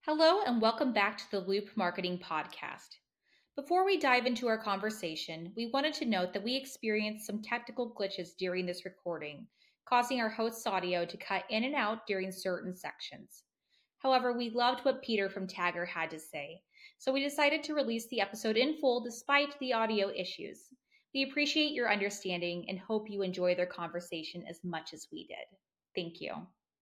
Hello, and welcome back to the Loop Marketing Podcast. Before we dive into our conversation, we wanted to note that we experienced some technical glitches during this recording, causing our host's audio to cut in and out during certain sections. However, we loved what Peter from Tagger had to say, so we decided to release the episode in full despite the audio issues. We appreciate your understanding and hope you enjoy their conversation as much as we did. Thank you.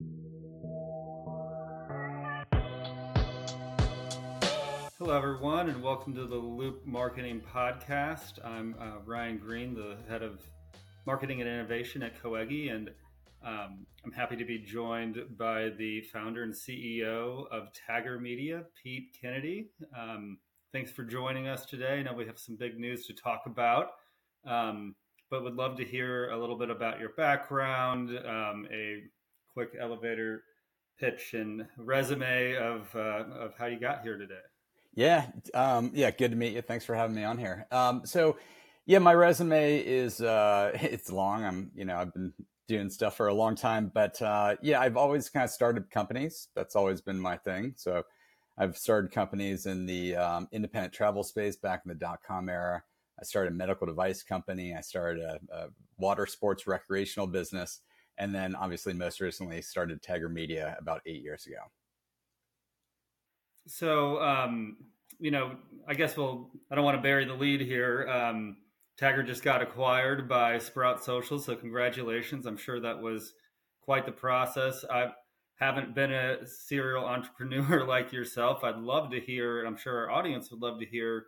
Hello, everyone, and welcome to the Loop Marketing Podcast. I'm Ryan Green, the head of marketing and innovation at Coegi, and I'm happy to be joined by the founder and CEO of Tagger Media, Pete Kennedy. Thanks for joining us today. I know we have some big news to talk about, but would love to hear a little bit about your background, a quick elevator pitch and resume of how you got here today. Yeah, good to meet you. Thanks for having me on here. My resume is it's long. I've been doing stuff for a long time, but I've always kind of started companies. That's always been my thing. So I've started companies in the independent travel space back in the .com era. I started a medical device company. I started a water sports recreational business, and then obviously most recently started Tagger Media about 8 years ago. So, I guess I don't want to bury the lead here. Tagger just got acquired by Sprout Social, so congratulations. I'm sure that was quite the process. I haven't been a serial entrepreneur like yourself. I'd love to hear, I'm sure our audience would love to hear,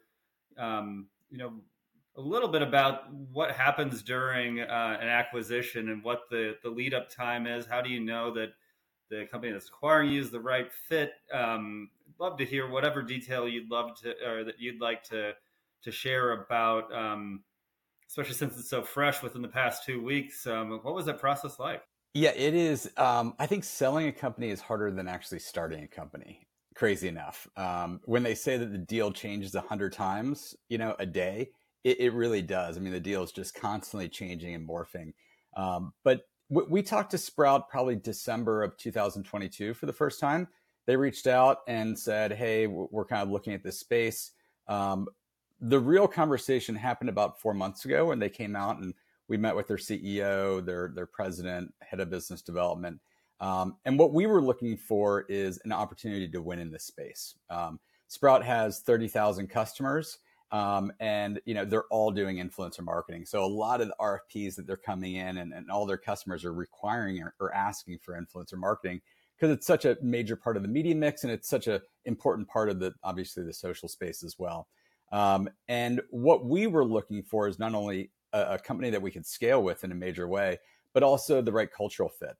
a little bit about what happens during an acquisition and what the lead up time is. How do you know that the company that's acquiring you is the right fit? Love to hear whatever detail you'd love to, or that you'd like to share about, especially since it's so fresh within the past 2 weeks. What was that process like? Yeah, it is. I think selling a company is harder than actually starting a company. Crazy enough. When they say that the deal changes 100 times, a day, it really does. I mean, the deal is just constantly changing and morphing. But we talked to Sprout probably December of 2022 for the first time. They reached out and said, "Hey, we're kind of looking at this space." The real conversation happened about 4 months ago when they came out and we met with their CEO, their president, head of business development. And what we were looking for is an opportunity to win in this space. Sprout has 30,000 customers, and they're all doing influencer marketing. So a lot of the RFPs that they're coming in and all their customers are requiring or asking for influencer marketing because it's such a major part of the media mix and it's such an important part of obviously the social space as well. And what we were looking for is not only a company that we could scale with in a major way, but also the right cultural fit.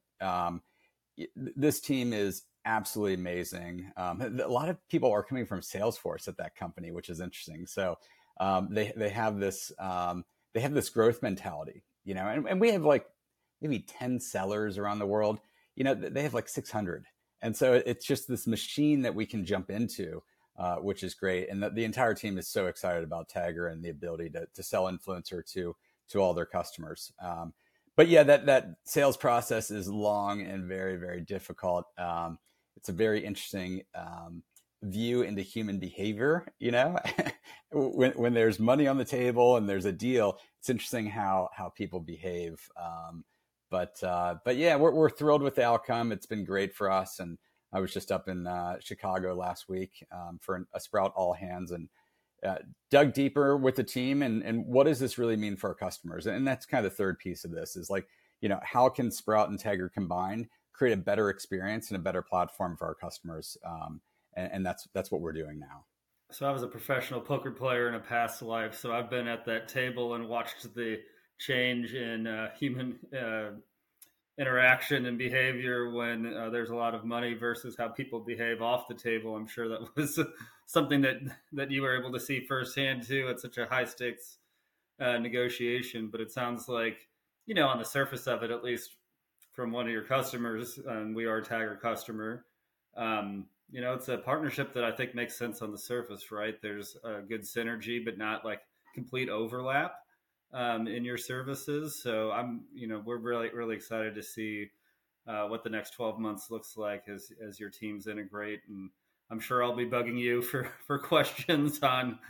This team is absolutely amazing. A lot of people are coming from Salesforce at that company, which is interesting. So they have this growth mentality, and we have like maybe 10 sellers around the world. They have like 600, and so it's just this machine that we can jump into. Which is great. And the entire team is so excited about Tagger and the ability to sell influencer to all their customers. But yeah, that sales process is long and very, very difficult. It's a very interesting view into human behavior. When there's money on the table and there's a deal, it's interesting how people behave. But yeah, we're thrilled with the outcome. It's been great for us. And I was just up in Chicago last week for a Sprout all hands and dug deeper with the team and what does this really mean for our customers? And that's kind of the third piece of this is like, how can Sprout and Tagger combined create a better experience and a better platform for our customers? And that's what we're doing now. So I was a professional poker player in a past life. So I've been at that table and watched the change in human interaction and behavior when there's a lot of money versus how people behave off the table. I'm sure that was something that you were able to see firsthand too at such a high stakes negotiation. But it sounds like, on the surface of it, at least from one of your customers, and we are a Tagger customer, it's a partnership that I think makes sense on the surface, right? There's a good synergy, but not like complete overlap in your services. So we're really, really excited to see what the next 12 months looks like as your teams integrate. And I'm sure I'll be bugging you for questions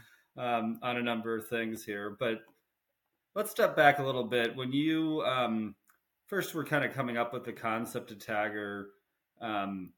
on a number of things here. But let's step back a little bit. When you first were kind of coming up with the concept of Tagger, um,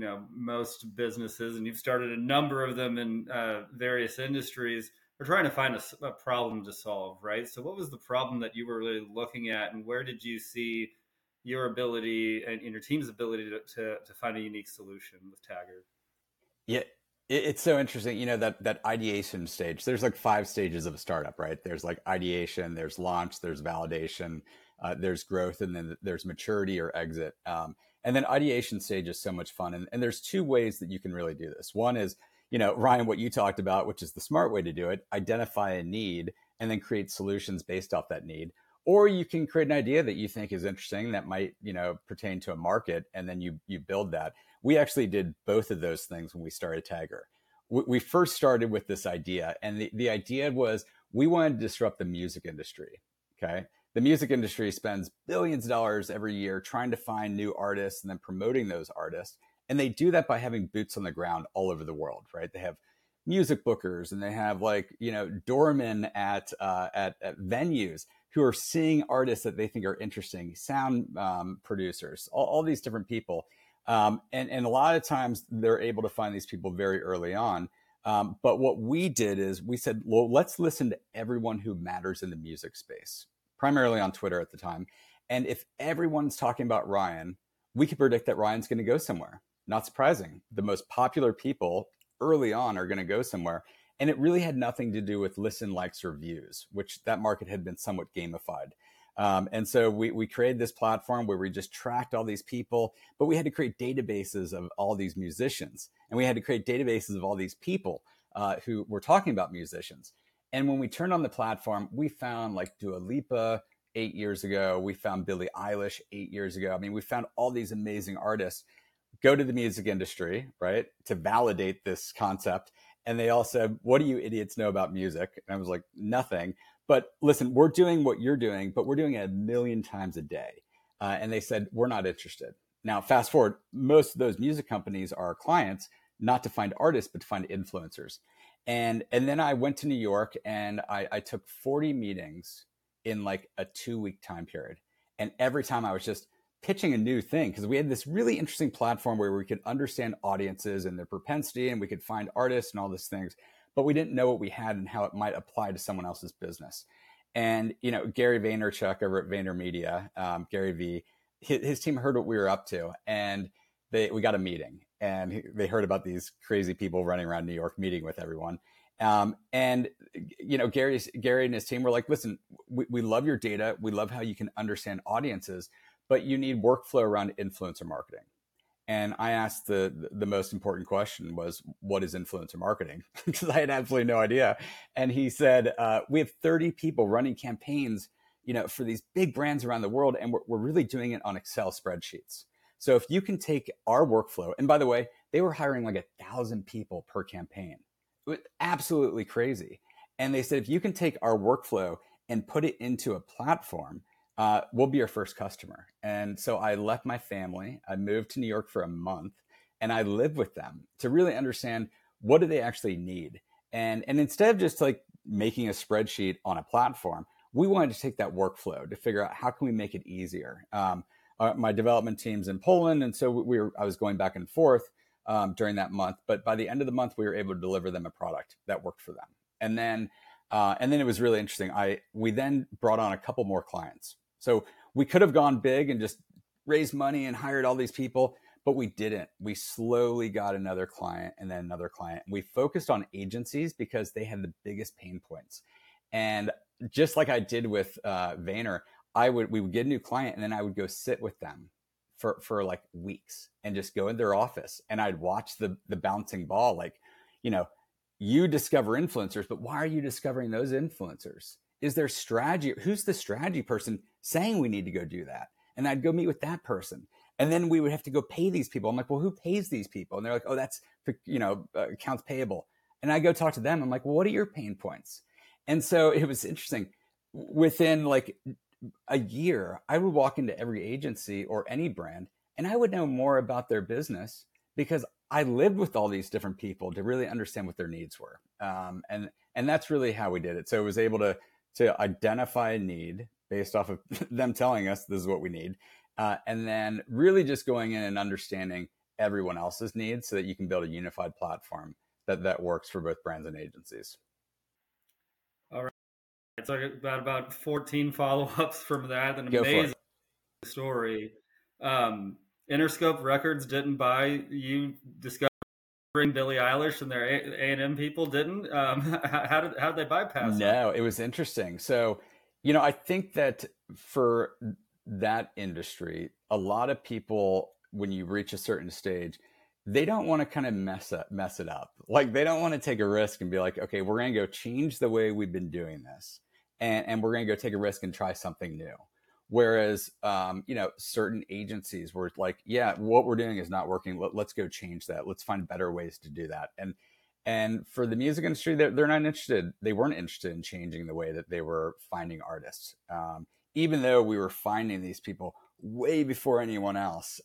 most businesses, and you've started a number of them in various industries, are trying to find a problem to solve, right? So, what was the problem that you were really looking at, and where did you see your ability and your team's ability to find a unique solution with Tagger? Yeah, it's so interesting. That ideation stage. There's like 5 stages of a startup, right? There's like ideation, there's launch, there's validation, there's growth, and then there's maturity or exit. And then ideation stage is so much fun. And there's 2 ways that you can really do this. One is, Ryan, what you talked about, which is the smart way to do it: identify a need and then create solutions based off that need. Or you can create an idea that you think is interesting that might, pertain to a market, and then you build that. We actually did both of those things when we started Tagger. We first started with this idea, and the idea was we wanted to disrupt the music industry. Okay. The music industry spends billions of dollars every year trying to find new artists and then promoting those artists. And they do that by having boots on the ground all over the world, right? They have music bookers, and they have doormen at venues who are seeing artists that they think are interesting, sound producers, all these different people. And a lot of times they're able to find these people very early on. But what we did is we said, well, let's listen to everyone who matters in the music space, primarily on Twitter at the time. And if everyone's talking about Ryan, we could predict that Ryan's going to go somewhere. Not surprising. The most popular people early on are going to go somewhere. And it really had nothing to do with listen, likes, or views, which that market had been somewhat gamified. And so we created this platform where we just tracked all these people, but we had to create databases of all these musicians. And we had to create databases of all these people who were talking about musicians. And when we turned on the platform, we found like Dua Lipa 8 years ago. We found Billie Eilish 8 years ago. I mean, we found all these amazing artists go to the music industry, right, to validate this concept. And they all said, what do you idiots know about music? And I was like, nothing. But listen, we're doing what you're doing, but we're doing it 1,000,000 times a day. And they said, we're not interested. Now, fast forward, most of those music companies are our clients, not to find artists, but to find influencers. And then I went to New York, and I took 40 meetings in like a 2-week time period. And every time I was just pitching a new thing, because we had this really interesting platform where we could understand audiences and their propensity, and we could find artists and all these things, but we didn't know what we had and how it might apply to someone else's business. And, Gary Vaynerchuk over at VaynerMedia, Gary V, his team heard what we were up to, and we got a meeting, and they heard about these crazy people running around New York meeting with everyone. And Gary and his team were like, listen, we love your data. We love how you can understand audiences, but you need workflow around influencer marketing. And I asked the most important question was, what is influencer marketing? Because I had absolutely no idea. And he said, we have 30 people running campaigns, for these big brands around the world. And we're really doing it on Excel spreadsheets. So if you can take our workflow, and by the way, they were hiring like 1,000 people per campaign. It was absolutely crazy. And they said, if you can take our workflow and put it into a platform, we'll be your first customer. And so I left my family. I moved to New York for a month, and I lived with them to really understand what do they actually need. And instead of just like making a spreadsheet on a platform, we wanted to take that workflow to figure out how can we make it easier. My development team's in Poland, and so I was going back and forth during that month. But by the end of the month, we were able to deliver them a product that worked for them. And then it was really interesting. We then brought on a couple more clients. So we could have gone big and just raised money and hired all these people, but we didn't. We slowly got another client and then another client. We focused on agencies because they had the biggest pain points. And just like I did with Vayner, we would get a new client, and then I would go sit with them for like weeks and just go in their office, and I'd watch the bouncing ball. Like, you discover influencers, but why are you discovering those influencers? Is there strategy? Who's the strategy person saying we need to go do that? And I'd go meet with that person. And then we would have to go pay these people. I'm like, well, who pays these people? And they're like, oh, that's, accounts payable. And I go talk to them. I'm like, well, what are your pain points? And so it was interesting. Within like a year, I would walk into every agency or any brand, and I would know more about their business because I lived with all these different people to really understand what their needs were. And that's really how we did it. So it was able to identify a need based off of them telling us this is what we need. And then really just going in and understanding everyone else's needs so that you can build a unified platform that works for both brands and agencies. All right. It's like about 14 follow-ups from that. An Go amazing story. Interscope Records didn't buy you discovering Billie Eilish, and their A&M people didn't. How did they bypass No, it was interesting. So, I think that for that industry, a lot of people, when you reach a certain stage, they don't want to kind of mess it up. Like they don't want to take a risk and be like, okay, we're going to go change the way we've been doing this, and we're going to go take a risk and try something new. Whereas, certain agencies were like, yeah, what we're doing is not working. Let's go change that. Let's find better ways to do that. And for the music industry, they're not interested. They weren't interested in changing the way that they were finding artists, even though we were finding these people way before anyone else.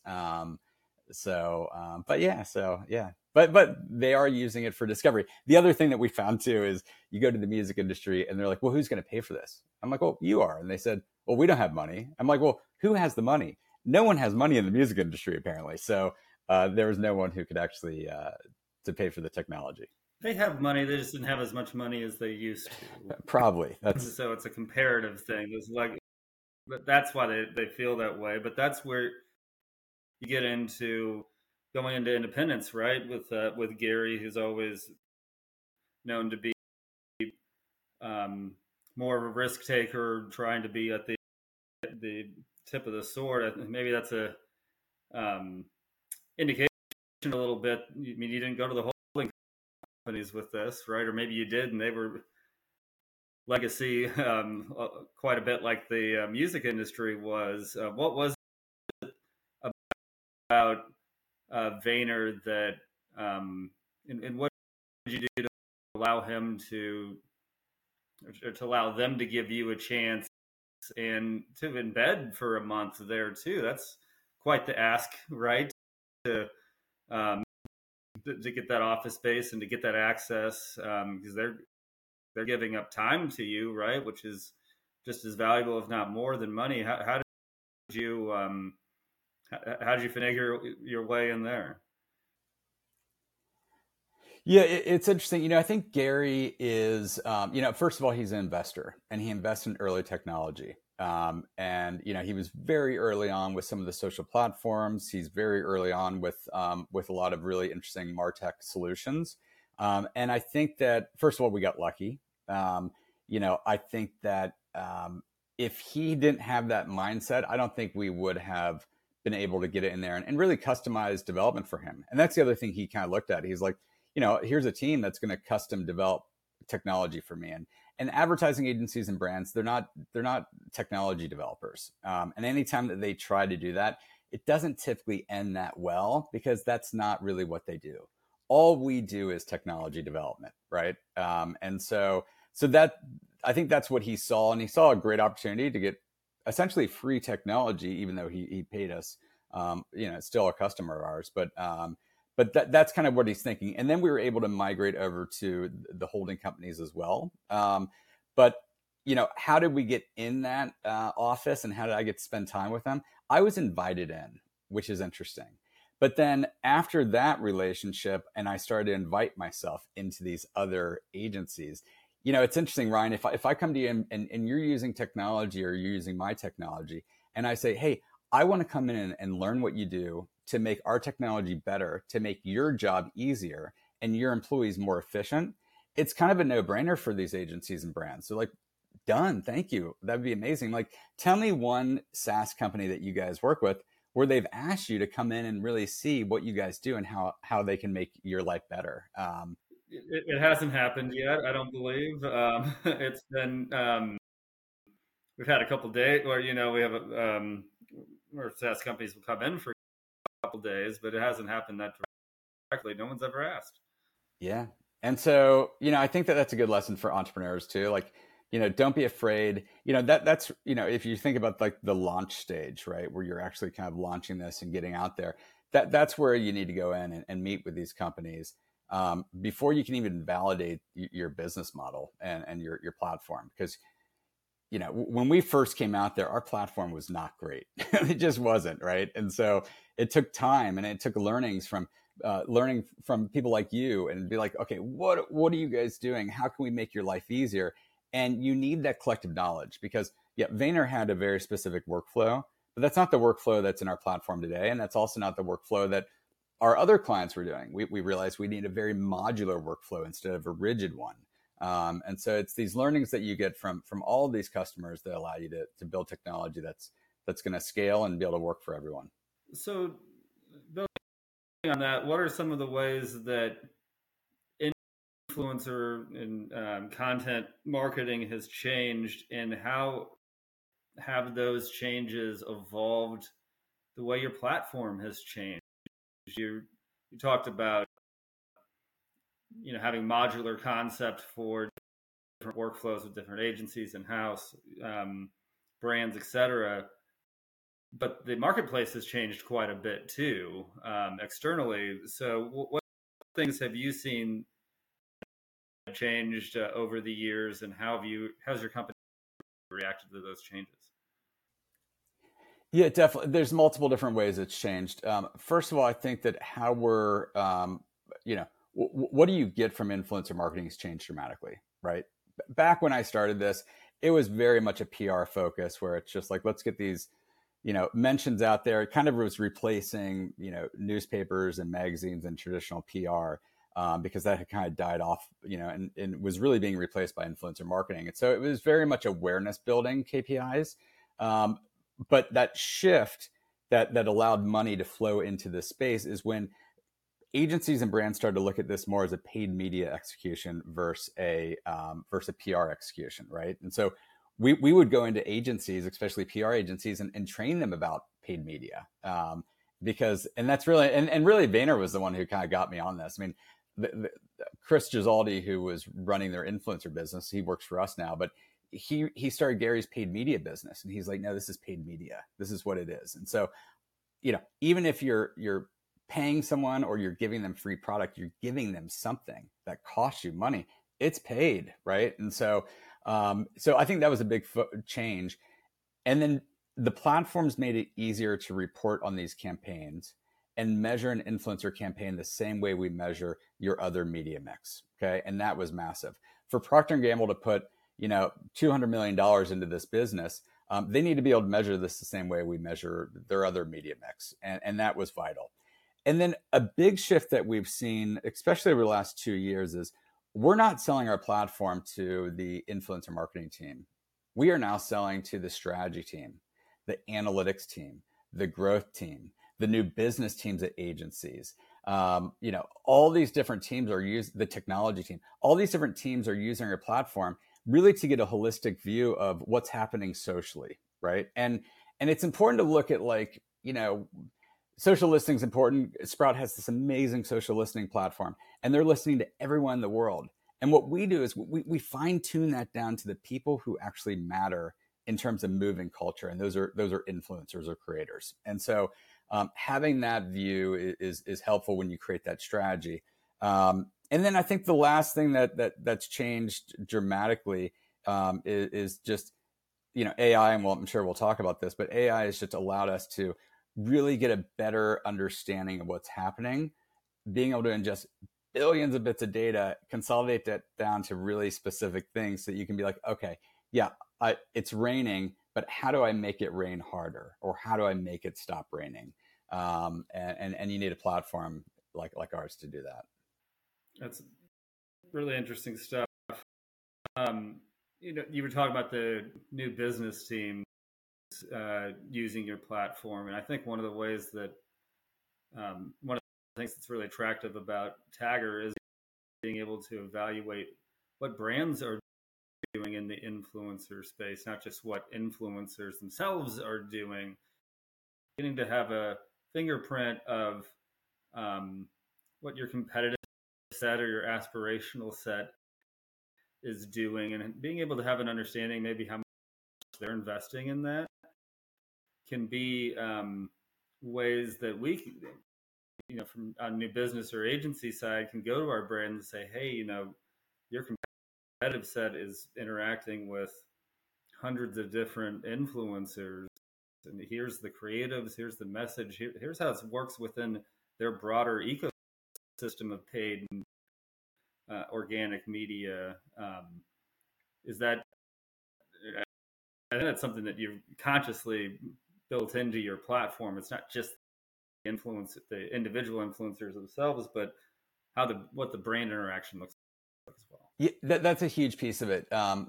But they are using it for discovery. The other thing that we found too is you go to the music industry and they're like, well, who's going to pay for this? I'm like, well, you are. And they said, well, we don't have money. I'm like, well, who has the money? No one has money in the music industry, apparently. So there was no one who could actually to pay for the technology. They have money. They just didn't have as much money as they used to. Probably. So it's a comparative thing. It's like, that's why they feel that way. But that's where you get into going into independence, right? With Gary, who's always known to be more of a risk taker, trying to be at the tip of the sword. Maybe that's a indication a little bit. I mean, you didn't go to the holding companies with this, right? Or maybe you did, and they were legacy quite a bit like the music industry was. What was it about Vayner that, and what did you do to allow him or to allow them to give you a chance and to embed for a month there too? That's quite the ask, right? To get that office space and to get that access, because they're giving up time to you, right? Which is just as valuable, if not more, than money. How did you finagle your way in there? Yeah, it's interesting. I think Gary is, first of all, he's an investor and he invests in early technology. He was very early on with some of the social platforms. He's very early on with a lot of really interesting MarTech solutions. And I think that, first of all, we got lucky. I think that if he didn't have that mindset, I don't think we would have been able to get it in there and really customize development for him. And that's the other thing he kind of looked at. He's like, here's a team that's going to custom develop technology for me. And advertising agencies and brands, they're not technology developers. And anytime that they try to do that, it doesn't typically end that well because that's not really what they do. All we do is technology development, right? And so that, I think that's what he saw, and he saw a great opportunity to get essentially free technology, even though he paid us. It's still a customer of ours, but that's kind of what he's thinking. And then we were able to migrate over to the holding companies as well. But how did we get in that office, and how did I get to spend time with them? I was invited in, which is interesting. But then after that relationship, and I started to invite myself into these other agencies, it's interesting, Ryan, if I come to you and you're using technology or you're using my technology, and I say, hey, I want to come in and learn what you do to make our technology better, to make your job easier and your employees more efficient, it's kind of a no-brainer for these agencies and brands. So like, done, thank you. That'd be amazing. Like, tell me one SaaS company that you guys work with where they've asked you to come in and really see what you guys do and how they can make your life better. It hasn't happened yet, I don't believe. It's been, we've had a couple of days where, we have where SaaS companies will come in for a couple of days, but it hasn't happened that directly. No one's ever asked. Yeah. And so, I think that that's a good lesson for entrepreneurs too. Like, don't be afraid. That's, if you think about like the launch stage, right, where you're actually kind of launching this and getting out there, that's where you need to go in and meet with these companies before you can even validate your business model and your platform. Because when we first came out there, our platform was not great. It just wasn't, right? And so it took time, and it took learning from people like you, and be like, okay, what are you guys doing? How can we make your life easier? And you need that collective knowledge, because Vayner had a very specific workflow, but that's not the workflow that's in our platform today, and that's also not the workflow that our other clients were doing. We realized we need a very modular workflow instead of a rigid one. And so it's these learnings that you get from all of these customers that allow you to build technology that's going to scale and be able to work for everyone. So building on that, what are some of the ways that influencer and content marketing has changed, and how have those changes evolved the way your platform has changed? You talked about having modular concept for different workflows with different agencies in-house, brands, etc. But the marketplace has changed quite a bit too, externally. So what things have you seen changed over the years, and how's your company reacted to those changes? Yeah, definitely. There's multiple different ways it's changed. First of all, I think that how we're, what do you get from influencer marketing has changed dramatically, right? Back when I started this, it was very much a PR focus, where it's just like, let's get these, mentions out there. It kind of was replacing, newspapers and magazines and traditional PR, because that had kind of died off, and was really being replaced by influencer marketing. And so it was very much awareness building KPIs. But that shift that allowed money to flow into this space is when agencies and brands started to look at this more as a paid media execution versus a PR execution, right? And so we would go into agencies, especially PR agencies, and train them about paid media, because that's really and really Vayner was the one who kind of got me on this. I mean, Chris Gisaldi, who was running their influencer business, he works for us now, but he started Gary's paid media business, and he's like, no, this is paid media. This is what it is. And so, even if you're paying someone or you're giving them free product, you're giving them something that costs you money. It's paid, right? And so, so I think that was a big change. And then the platforms made it easier to report on these campaigns and measure an influencer campaign the same way we measure your other media mix. Okay. And that was massive. For Procter & Gamble to put $200 million into this business, they need to be able to measure this the same way we measure their other media mix. And that was vital. And then a big shift that we've seen, especially over the last 2 years, is we're not selling our platform to the influencer marketing team. We are now selling to the strategy team, the analytics team, the growth team, the new business teams at agencies. All these different teams the technology team, all these different teams are using our platform really to get a holistic view of what's happening socially, right? And it's important to look at, like, social listening is important. Sprout has this amazing social listening platform, and they're listening to everyone in the world. And what we do is we fine tune that down to the people who actually matter in terms of moving culture, and those are influencers or creators. And so having that view is helpful when you create that strategy. And then I think the last thing that's changed dramatically is just AI, and I'm sure we'll talk about this, but AI has just allowed us to really get a better understanding of what's happening, being able to ingest billions of bits of data, consolidate that down to really specific things, so that you can be like, okay, it's raining, but how do I make it rain harder, or how do I make it stop raining? And you need a platform like ours to do that. That's really interesting stuff. You were talking about the new business team using your platform, and I think one of the ways that one of the things that's really attractive about Tagger is being able to evaluate what brands are doing in the influencer space, not just what influencers themselves are doing. Getting to have a fingerprint of what your competitive set or your aspirational set is doing, and being able to have an understanding maybe how much they're investing in that can be ways that from a new business or agency side can go to our brand and say, hey, your competitive set is interacting with hundreds of different influencers, and here's the creatives, here's the message, here's how it works within their broader ecosystem of paid and organic media. Is that I think that's something that you've consciously built into your platform. It's not just the individual influencers themselves, but what the brand interaction looks like as well. Yeah, that's a huge piece of it.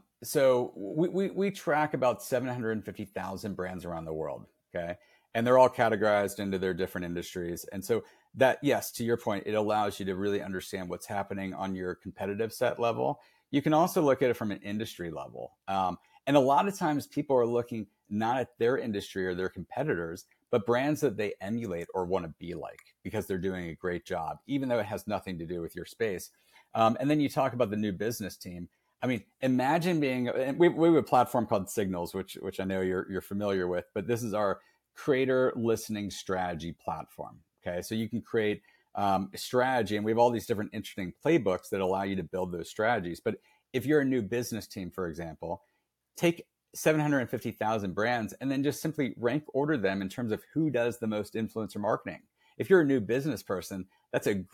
So we track about 750,000 brands around the world. Okay. And they're all categorized into their different industries. And so that, yes, to your point, it allows you to really understand what's happening on your competitive set level. You can also look at it from an industry level. And a lot of times people are looking not at their industry or their competitors, but brands that they emulate or want to be like because they're doing a great job, even though it has nothing to do with your space. And then you talk about the new business team. I mean, imagine we have a platform called Signals, which I know you're familiar with, but this is our creator listening strategy platform. Okay, so you can create a strategy, and we have all these different interesting playbooks that allow you to build those strategies. But if you're a new business team, for example, take 750,000 brands and then just simply rank order them in terms of who does the most influencer marketing. If you're a new business person, that's a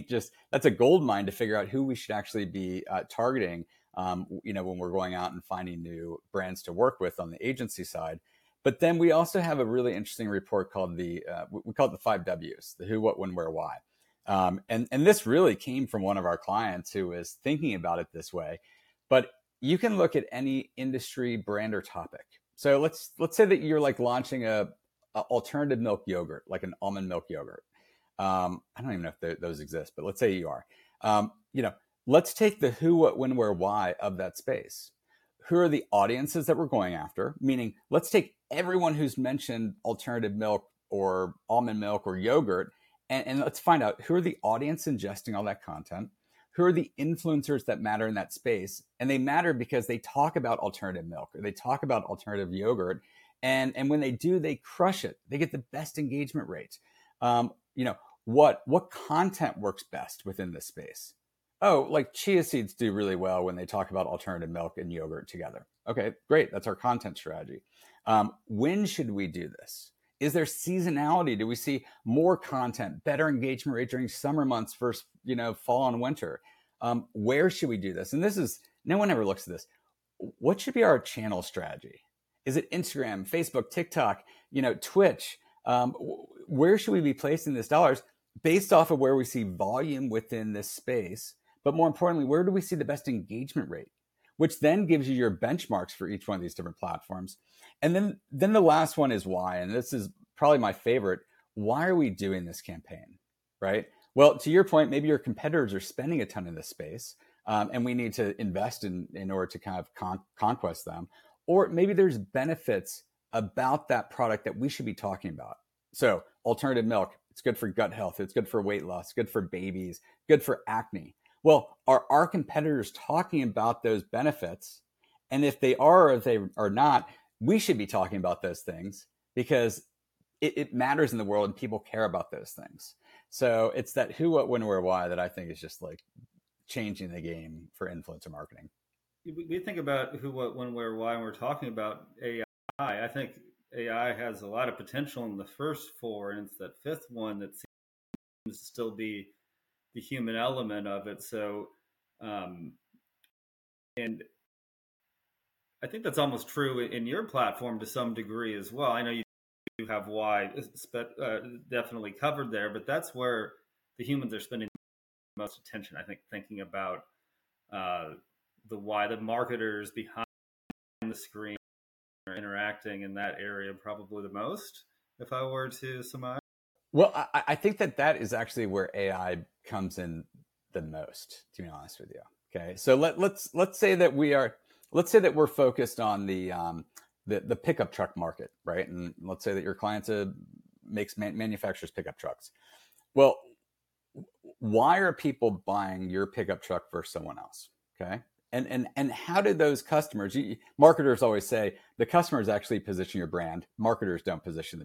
gold mine to figure out who we should actually be targeting, when we're going out and finding new brands to work with on the agency side. But then we also have a really interesting report called we call it the 5 W's, the who, what, when, where, why. And this really came from one of our clients who was thinking about it this way. But you can look at any industry, brand, or topic. So let's say that you're like launching a alternative milk yogurt, like an almond milk yogurt. I don't even know if those exist, but let's say you are. Let's take the who, what, when, where, why of that space. Who are the audiences that we're going after? Meaning, let's take everyone who's mentioned alternative milk or almond milk or yogurt, and let's find out who are the audience ingesting all that content. Who are the influencers that matter in that space? And they matter because they talk about alternative milk or they talk about alternative yogurt. And when they do, they crush it. They get the best engagement rate. What content works best within this space? Oh, like chia seeds do really well when they talk about alternative milk and yogurt together. Okay, great. That's our content strategy. When should we do this? Is there seasonality? Do we see more content, better engagement rate during summer months versus, fall and winter? Where should we do this? And no one ever looks at this. What should be our channel strategy? Is it Instagram, Facebook, TikTok, Twitch? Where should we be placing these dollars based off of where we see volume within this space? But more importantly, where do we see the best engagement rate? Which then gives you your benchmarks for each one of these different platforms. And then the last one is why, and this is probably my favorite. Why are we doing this campaign, right? Well, to your point, maybe your competitors are spending a ton in this space, and we need to invest in order to kind of conquest them. Or maybe there's benefits about that product that we should be talking about. So alternative milk, it's good for gut health. It's good for weight loss, good for babies, good for acne. Well, are our competitors talking about those benefits? And if they are or if they are not, we should be talking about those things because it matters in the world and people care about those things. So it's that who, what, when, where, why that I think is just like changing the game for influencer marketing. We think about who, what, when, where, why, and we're talking about AI. I think AI has a lot of potential in the first four, and it's that fifth one that seems to still be the human element of it. So, and I think that's almost true in your platform to some degree as well. I know you have why definitely covered there, but that's where the humans are spending the most attention. I think thinking about the why, the marketers behind the screen are interacting in that area probably the most, if I were to surmise. Well, I think that is actually where AI comes in the most, to be honest with you. Okay, so let's say that we're focused on the pickup truck market, right? And let's say that your client manufactures pickup trucks. Well, why are people buying your pickup truck versus someone else? Okay, and how do those customers? Marketers always say the customers actually position your brand. Marketers don't position the brand.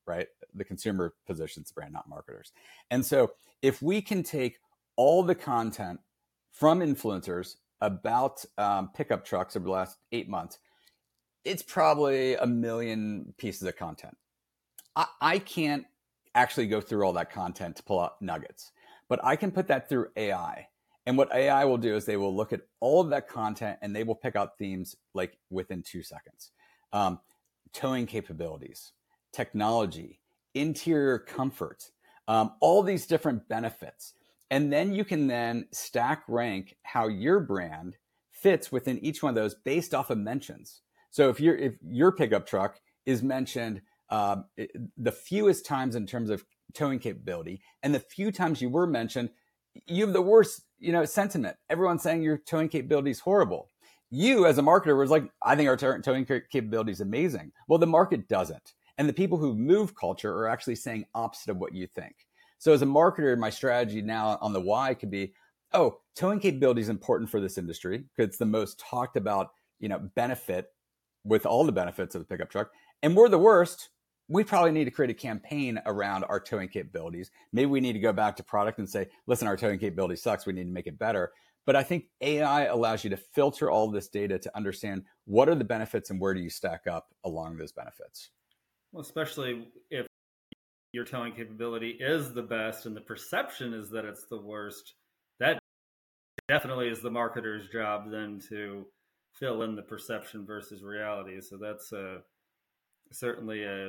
right? The consumer positions the brand, not marketers. And so if we can take all the content from influencers about pickup trucks over the last 8 months, it's probably 1 million pieces of content. I can't actually go through all that content to pull out nuggets, but I can put that through AI. And what AI will do is they will look at all of that content and they will pick out themes like within 2 seconds. Towing capabilities, technology, interior comfort, all these different benefits. And then you can then stack rank how your brand fits within each one of those based off of mentions. So if your pickup truck is mentioned the fewest times in terms of towing capability, and the few times you were mentioned, you have the worst, sentiment. Everyone's saying your towing capability is horrible. You, as a marketer, was like, I think our towing capability is amazing. Well, the market doesn't. And the people who move culture are actually saying opposite of what you think. So as a marketer, my strategy now on the why could be, towing capability is important for this industry because it's the most talked about, benefit with all the benefits of the pickup truck. And we're the worst. We probably need to create a campaign around our towing capabilities. Maybe we need to go back to product and say, listen, our towing capability sucks. We need to make it better. But I think AI allows you to filter all this data to understand what are the benefits and where do you stack up along those benefits. Well, especially if your towing capability is the best and the perception is that it's the worst, that definitely is the marketer's job then to fill in the perception versus reality. So that's certainly a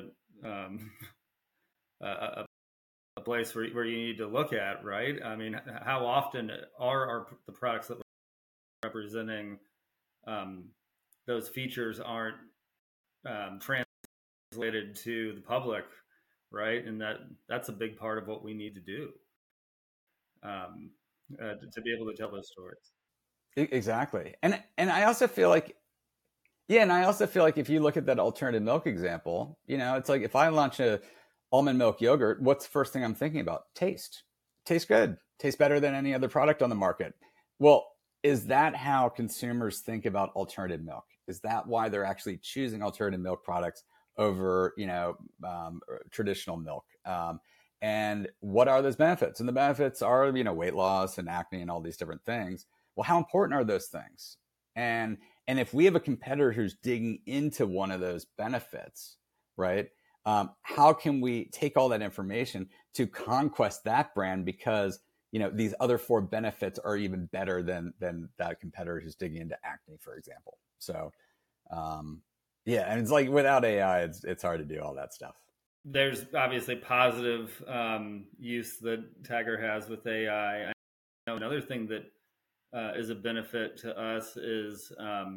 place where you need to look at, right? I mean, how often are the products that we're representing, those features aren't translated to the public, right? And that's a big part of what we need to do to be able to tell those stories. Exactly. And I also feel like, if you look at that alternative milk example, it's like if I launch a almond milk yogurt, what's the first thing I'm thinking about? Taste. Tastes good. Tastes better than any other product on the market. Well, is that how consumers think about alternative milk? Is that why they're actually choosing alternative milk products over, traditional milk? And what are those benefits? And the benefits are, weight loss and acne and all these different things. Well, how important are those things? And if we have a competitor who's digging into one of those benefits, right? How can we take all that information to conquest that brand because, these other 4 benefits are even better than that competitor who's digging into acne, for example. So, and it's like without AI, it's hard to do all that stuff. There's obviously positive use that Tagger has with AI. I know another thing that is a benefit to us is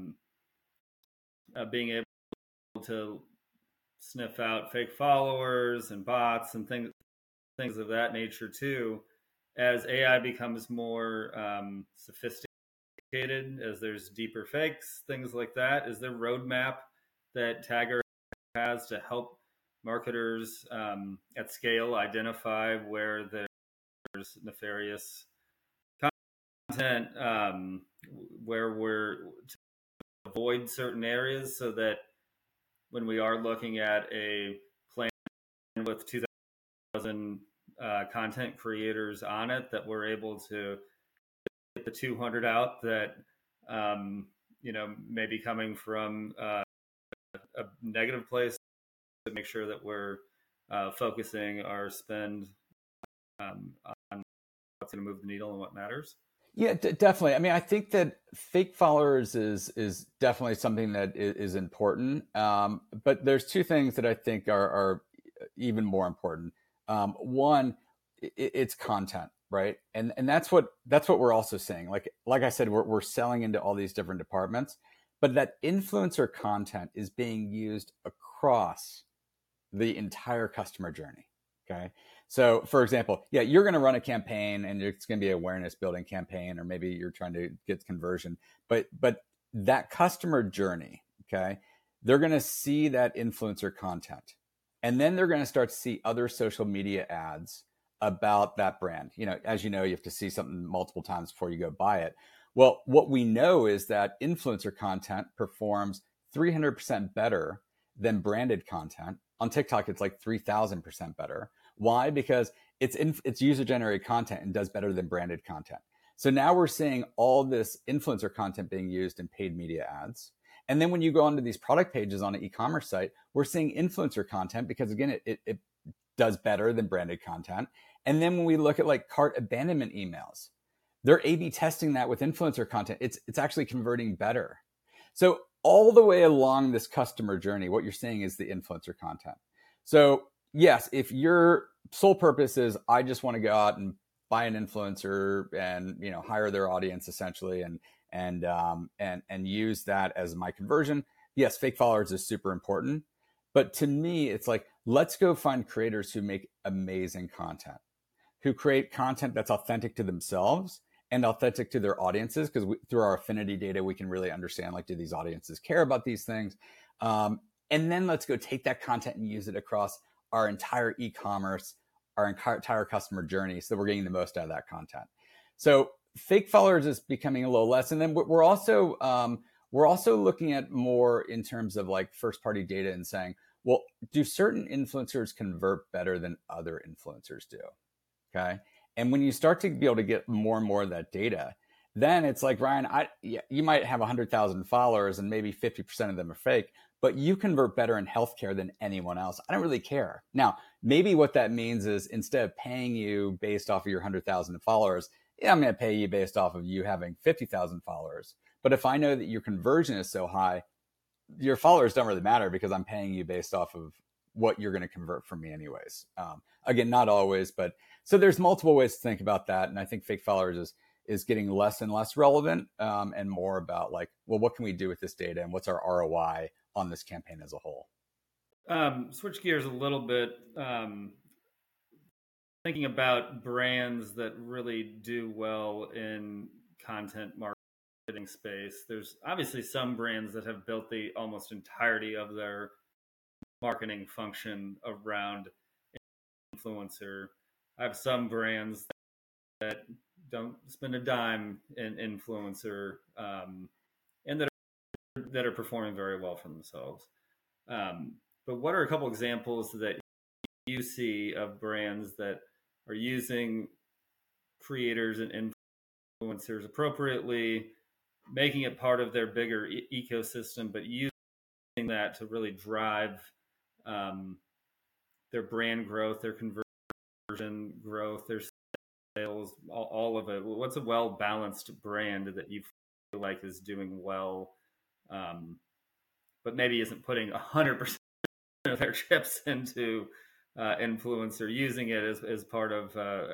being able to sniff out fake followers and bots and things of that nature too. As AI becomes more sophisticated, as there's deeper fakes, things like that, is there a roadmap that Tagger has to help marketers at scale identify where there's nefarious content, where we're to avoid certain areas so that when we are looking at a plan with 2,000 content creators on it, that we're able to get the 200 out that may be coming from a negative place, to make sure that we're focusing our spend on what's going to move the needle and what matters. Yeah, definitely. I mean, I think that fake followers is definitely something that is important. But there's 2 things that I think are even more important. One, it's content, right? And that's what we're also saying. Like I said, we're selling into all these different departments, but that influencer content is being used across the entire customer journey. Okay. So for example, you're going to run a campaign and it's going to be an awareness building campaign, or maybe you're trying to get conversion, but that customer journey, okay, they're going to see that influencer content, and then they're going to start to see other social media ads about that brand. As you have to see something multiple times before you go buy it. Well, what we know is that influencer content performs 300% better than branded content. On TikTok, it's like 3,000% better. Why? Because it's user-generated content and does better than branded content. So now we're seeing all this influencer content being used in paid media ads. And then when you go onto these product pages on an e-commerce site, we're seeing influencer content because, again, it does better than branded content. And then when we look at like cart abandonment emails, they're A/B testing that with influencer content. It's actually converting better. So all the way along this customer journey, what you're seeing is the influencer content. So yes, if your sole purpose is I just want to go out and buy an influencer and hire their audience essentially and use that as my conversion, yes, fake followers is super important. But to me, it's like, let's go find creators who make amazing content, who create content that's authentic to themselves and authentic to their audiences, because through our affinity data, we can really understand, like, do these audiences care about these things? And then let's go take that content and use it across our entire e-commerce, our entire customer journey, so that we're getting the most out of that content. So fake followers is becoming a little less. And then we're also looking at more in terms of like first party data and saying, well, do certain influencers convert better than other influencers do? Okay. And when you start to be able to get more and more of that data, then it's like, Ryan, you might have 100,000 followers and maybe 50% of them are fake, but you convert better in healthcare than anyone else. I don't really care. Now, maybe what that means is instead of paying you based off of your 100,000 followers, I'm going to pay you based off of you having 50,000 followers. But if I know that your conversion is so high, your followers don't really matter because I'm paying you based off of what you're going to convert from me anyways. Again, not always, but so there's multiple ways to think about that. And I think fake followers is getting less and less relevant and more about like, well, what can we do with this data and what's our ROI on this campaign as a whole? Switch gears a little bit. Thinking about brands that really do well in content marketing space, there's obviously some brands that have built the almost entirety of their marketing function around influencer. I have some brands that don't spend a dime in influencer and that are performing very well for themselves. But what are a couple examples that you see of brands that are using creators and influencers appropriately, making it part of their bigger ecosystem, but using that to really drive their brand growth, their conversion growth, their sales, all of it? What's a well-balanced brand that you feel like is doing well, but maybe isn't putting 100% of their chips into influencer, using it as part of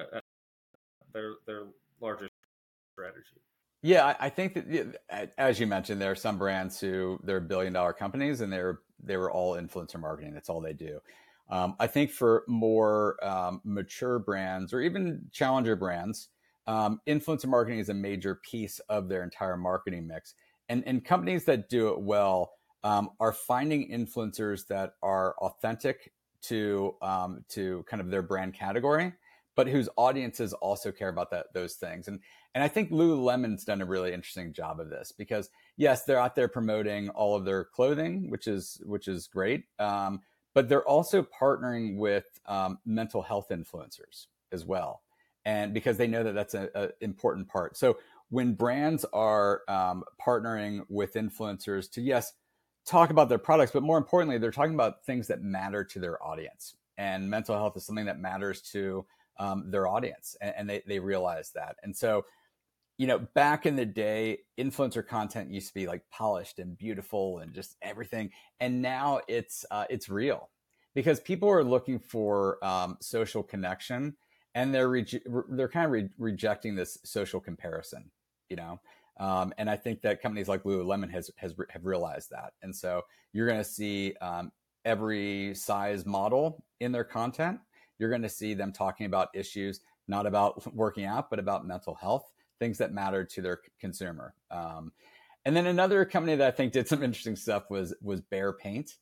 their larger strategy? Yeah, I think that, as you mentioned, there are some brands who they're billion-dollar companies and they were all influencer marketing. That's all they do. I think for more mature brands or even challenger brands, influencer marketing is a major piece of their entire marketing mix. And companies that do it well are finding influencers that are authentic to kind of their brand category, but whose audiences also care about those things. And I think Lululemon's done a really interesting job of this because yes, they're out there promoting all of their clothing, which is great. But they're also partnering with mental health influencers as well. And because they know that that's an important part. So when brands are partnering with influencers to, yes, talk about their products, but more importantly, they're talking about things that matter to their audience. And mental health is something that matters to their audience. And they realize that. And so, back in the day, influencer content used to be like polished and beautiful and just everything. And now it's real because people are looking for social connection and they're kind of rejecting this social comparison, and I think that companies like Lululemon have realized that. And so you're going to see every size model in their content. You're going to see them talking about issues, not about working out, but about mental health, things that matter to their consumer. And then another company that I think did some interesting stuff was Behr Paint.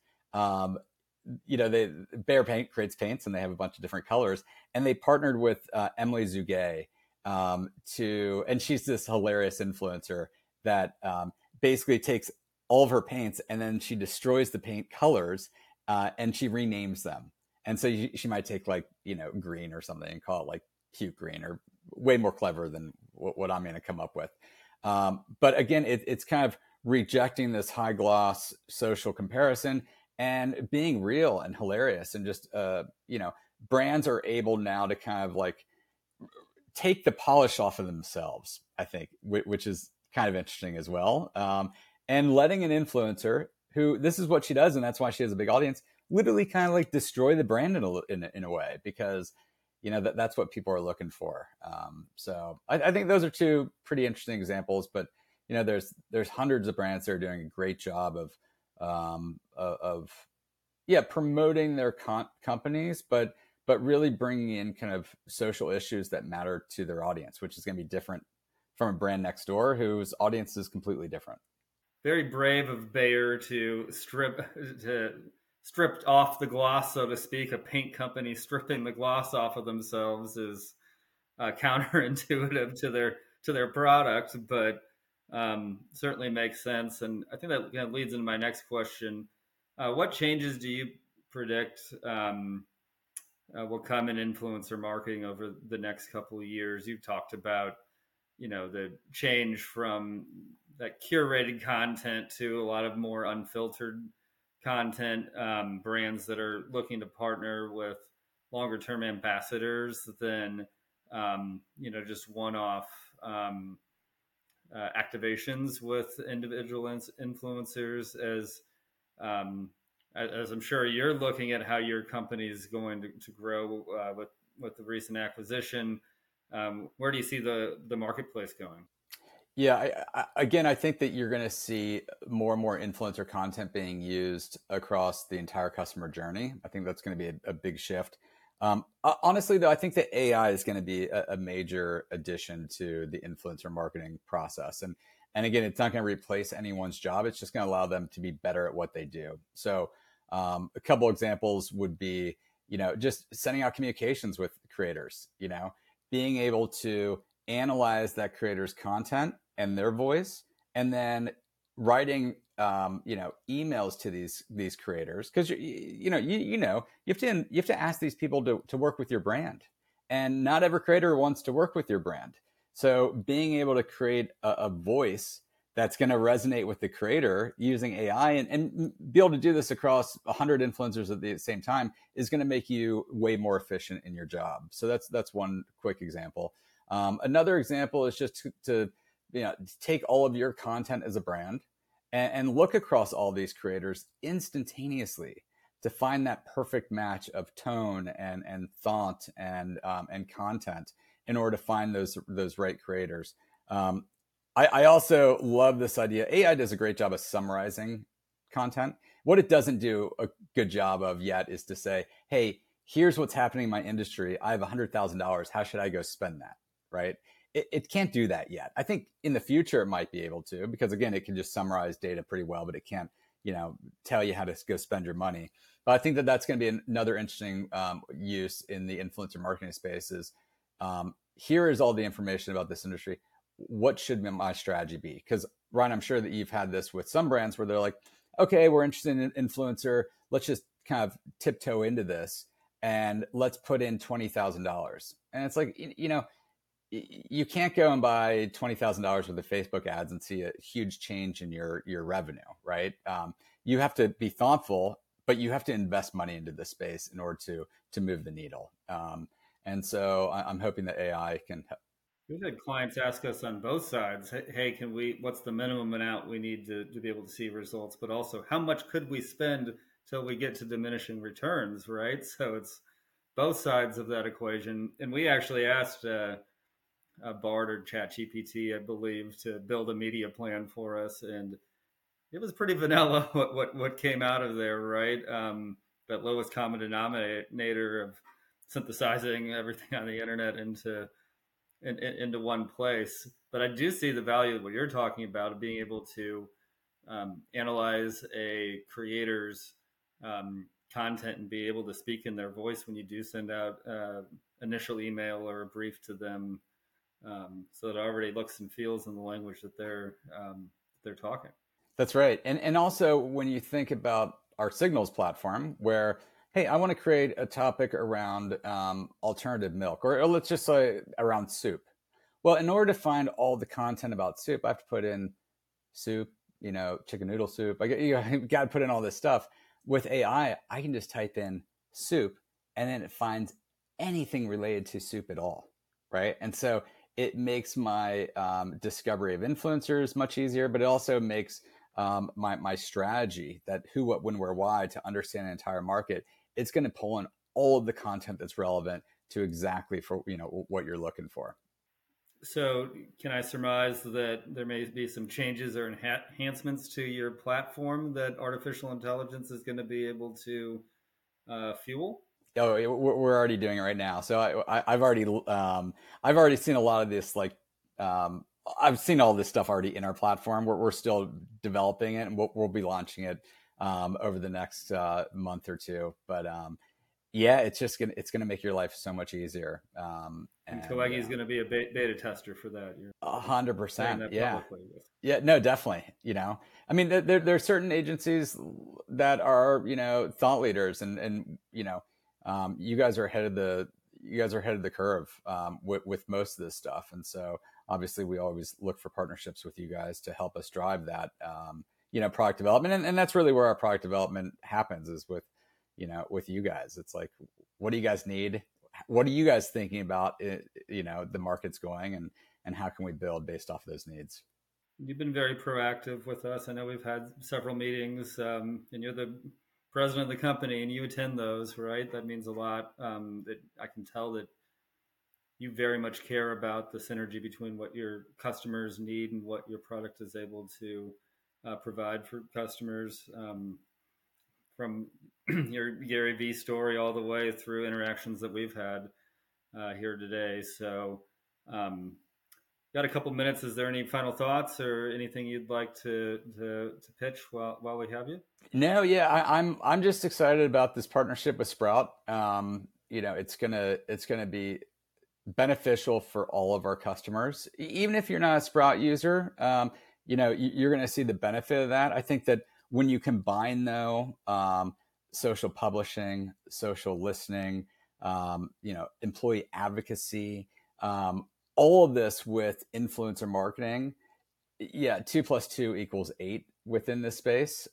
Behr Paint creates paints and they have a bunch of different colors. And they partnered with Emily Zugay and she's this hilarious influencer that basically takes all of her paints and then she destroys the paint colors and she renames them. And so she might take like, green or something and call it like cute green, or way more clever than what I'm going to come up with. But again, it's kind of rejecting this high gloss social comparison and being real and hilarious, and just, brands are able now to kind of like take the polish off of themselves, I think, which is kind of interesting as well. And letting an influencer who, this is what she does, and that's why she has a big audience, literally kind of like destroy the brand in a way, because that's what people are looking for. So I think those are two pretty interesting examples. But there's hundreds of brands that are doing a great job of promoting their companies, but really bringing in kind of social issues that matter to their audience, which is going to be different from a brand next door whose audience is completely different. Very brave of Bayer to stripped off the gloss, so to speak. A paint company stripping the gloss off of themselves is counterintuitive to their product, but certainly makes sense. And I think that kind of leads into my next question. What changes do you predict will come in influencer marketing over the next couple of years? You've talked about, the change from that curated content to a lot of more unfiltered content, brands that are looking to partner with longer term ambassadors than, just one-off activations with individual influencers, as I'm sure you're looking at how your company is going to grow with the recent acquisition. Where do you see the marketplace going? Yeah, I think that you're going to see more and more influencer content being used across the entire customer journey. I think that's going to be a big shift. Honestly, though, I think that AI is going to be a major addition to the influencer marketing process. And again, it's not going to replace anyone's job. It's just going to allow them to be better at what they do. So a couple examples would be, just sending out communications with creators, being able to analyze that creator's content and their voice, and then writing emails to these creators, because you have to ask these people to work with your brand, and not every creator wants to work with your brand. So being able to create a voice that's going to resonate with the creator using AI, and be able to do this across 100 influencers at the same time is going to make you way more efficient in your job. So that's one quick example. Another example is just to take all of your content as a brand and look across all these creators instantaneously to find that perfect match of tone and font and content in order to find those right creators. I also love this idea. AI does a great job of summarizing content. What it doesn't do a good job of yet is to say, hey, here's what's happening in my industry. I have $100,000. How should I go spend that? Right? It can't do that yet. I think in the future it might be able to, because again, it can just summarize data pretty well, but it can't, tell you how to go spend your money. But I think that that's going to be another interesting use in the influencer marketing space is, here is all the information about this industry. What should my strategy be? Because Ryan, I'm sure that you've had this with some brands where they're like, okay, we're interested in an influencer. Let's just kind of tiptoe into this and let's put in $20,000. And it's like, you can't go and buy $20,000 worth of Facebook ads and see a huge change in your revenue, right? You have to be thoughtful, but you have to invest money into this space in order to move the needle. And so I'm hoping that AI can help. We've had clients ask us on both sides, hey, what's the minimum amount we need to be able to see results, but also how much could we spend till we get to diminishing returns, right? So it's both sides of that equation. And we actually asked Bard or ChatGPT, I believe, to build a media plan for us, and it was pretty vanilla what came out of there, right? That lowest common denominator of synthesizing everything on the internet into one place. But I do see the value of what you're talking about, of being able to analyze a creator's content and be able to speak in their voice when you do send out initial email or a brief to them, so that it already looks and feels in the language that they're talking. That's right. And also when you think about our Signals platform where, hey, I want to create a topic around alternative milk, or let's just say around soup. Well, in order to find all the content about soup, I have to put in soup, chicken noodle soup. You got to put in all this stuff. With AI, I can just type in soup, and then it finds anything related to soup at all, right? And so it makes my discovery of influencers much easier, but it also makes my strategy, that who, what, when, where, why, to understand an entire market. It's going to pull in all of the content that's relevant to exactly for what you're looking for. So can I surmise that there may be some changes or enhancements to your platform that artificial intelligence is going to be able to fuel? Oh, we're already doing it right now. So I've already seen a lot of this. I've seen all this stuff already in our platform. We're still developing it, and we'll be launching it over the next month or two. But yeah, it's gonna make your life so much easier. And Coegee is going to be a beta tester for that. 100%. Yeah. Yeah. No, definitely. I mean, there are certain agencies that are thought leaders, and you guys are ahead of the curve with most of this stuff, and so obviously we always look for partnerships with you guys to help us drive that product development, and that's really where our product development happens, is with you guys. It's like, what do you guys need? What are you guys thinking about the market's going, and how can we build based off of those needs? You've been very proactive with us. I know we've had several meetings, and you're the president of the company, and you attend those, right? That means a lot. That I can tell that you very much care about the synergy between what your customers need and what your product is able to provide for customers, from your Gary Vee story all the way through interactions that we've had here today. So got a couple minutes. Is there any final thoughts or anything you'd like to pitch while we have you? No, yeah, I'm just excited about this partnership with Sprout. It's gonna be beneficial for all of our customers, even if you're not a Sprout user. You're gonna see the benefit of that. I think that when you combine though, social publishing, social listening, employee advocacy, all of this with influencer marketing, 2 + 2 = 8 within this space.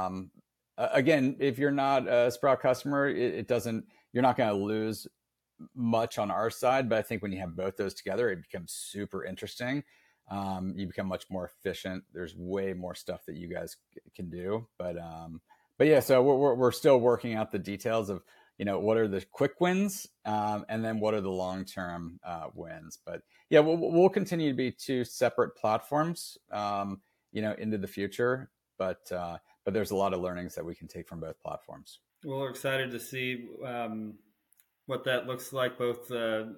Again, if you're not a Sprout customer, you're not going to lose much on our side. But I think when you have both those together, it becomes super interesting. You become much more efficient. There's way more stuff that you guys can do. But yeah, so we're still working out the details of what are the quick wins, and then what are the long-term wins. But yeah, we'll continue to be two separate platforms, into the future. But there's a lot of learnings that we can take from both platforms. Well, we're excited to see what that looks like, both with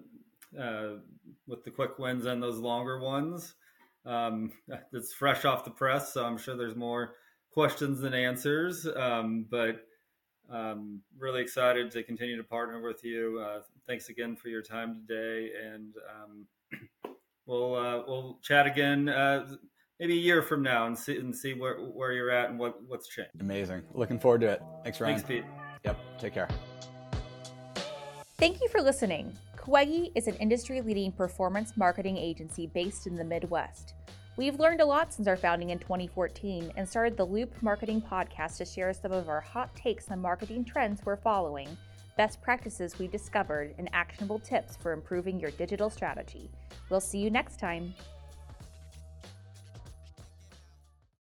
the quick wins and those longer ones. It's fresh off the press, so I'm sure there's more questions than answers. But really excited to continue to partner with you. Thanks again for your time today, and we'll chat again maybe a year from now and see where you're at and what's changed. Amazing. Looking forward to it. Thanks, Ryan. Thanks, Pete. Yep. Take care. Thank you for listening. Coegee is an industry-leading performance marketing agency based in the Midwest. We've learned a lot since our founding in 2014 and started the Loop Marketing Podcast to share some of our hot takes on marketing trends we're following, best practices we discovered, and actionable tips for improving your digital strategy. We'll see you next time.